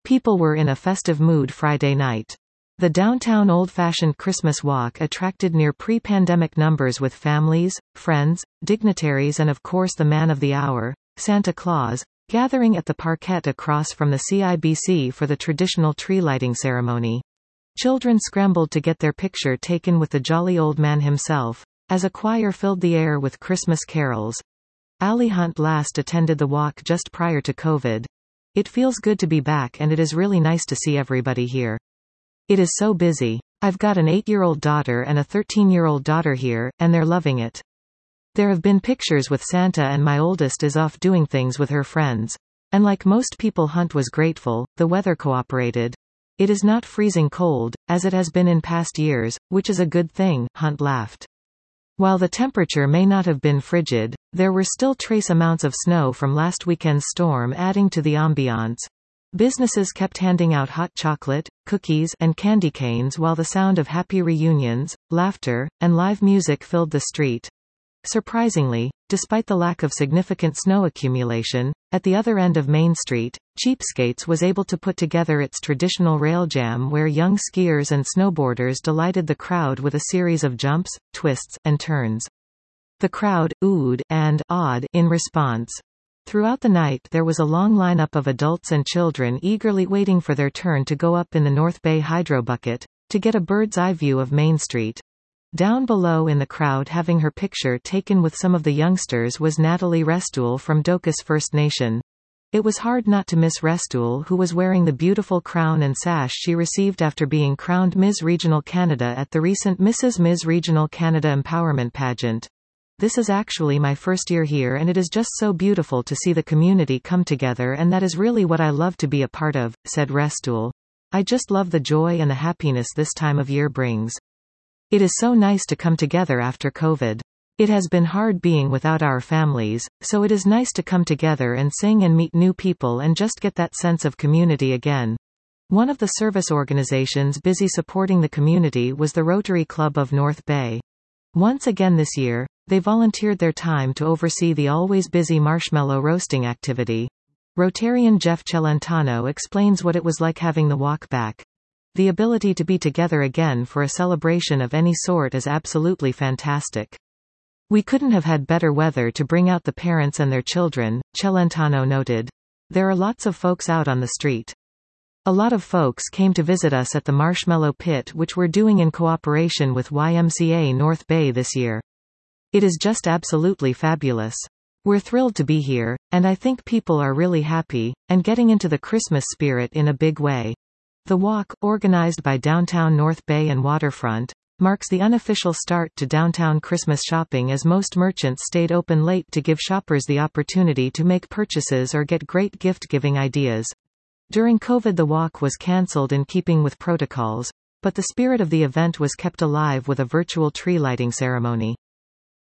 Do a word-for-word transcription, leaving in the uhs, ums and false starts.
People were in a festive mood Friday night. The downtown old-fashioned Christmas walk attracted near pre-pandemic numbers with families, friends, dignitaries and of course the man of the hour, Santa Claus, gathering at the parquet across from the C I B C for the traditional tree lighting ceremony. Children scrambled to get their picture taken with the jolly old man himself, as a choir filled the air with Christmas carols. Ali Hunt last attended the walk just prior to COVID. It feels good to be back and it is really nice to see everybody here. It is so busy. I've got an eight-year-old daughter and a thirteen-year-old daughter here, and they're loving it. There have been pictures with Santa and my oldest is off doing things with her friends. And like most people, Hunt was grateful, the weather cooperated. It is not freezing cold, as it has been in past years, which is a good thing, Hunt laughed. While the temperature may not have been frigid, there were still trace amounts of snow from last weekend's storm adding to the ambiance. Businesses kept handing out hot chocolate, cookies, and candy canes while the sound of happy reunions, laughter, and live music filled the street. Surprisingly, despite the lack of significant snow accumulation, at the other end of Main Street, Cheapskates was able to put together its traditional rail jam where young skiers and snowboarders delighted the crowd with a series of jumps, twists, and turns. The crowd oohed and awed in response. Throughout the night there was a long lineup of adults and children eagerly waiting for their turn to go up in the North Bay Hydro Bucket, to get a bird's-eye view of Main Street. Down below in the crowd having her picture taken with some of the youngsters was Natalie Restool from Dokas First Nation. It was hard not to miss Restool, who was wearing the beautiful crown and sash she received after being crowned Miss Regional Canada at the recent Missus Miss Regional Canada Empowerment Pageant. This is actually my first year here and it is just so beautiful to see the community come together and that is really what I love to be a part of, said Restool. I just love the joy and the happiness this time of year brings. It is so nice to come together after COVID. It has been hard being without our families, so it is nice to come together and sing and meet new people and just get that sense of community again. One of the service organizations busy supporting the community was the Rotary Club of North Bay. Once again this year, they volunteered their time to oversee the always busy marshmallow roasting activity. Rotarian Jeff Celentano explains what it was like having the walk back. The ability to be together again for a celebration of any sort is absolutely fantastic. We couldn't have had better weather to bring out the parents and their children, Celentano noted. There are lots of folks out on the street. A lot of folks came to visit us at the Marshmallow Pit, which we're doing in cooperation with Y M C A North Bay this year. It is just absolutely fabulous. We're thrilled to be here, and I think people are really happy, and getting into the Christmas spirit in a big way. The walk, organized by Downtown North Bay and Waterfront, marks the unofficial start to downtown Christmas shopping as most merchants stayed open late to give shoppers the opportunity to make purchases or get great gift-giving ideas. During COVID the walk was cancelled in keeping with protocols, but the spirit of the event was kept alive with a virtual tree lighting ceremony.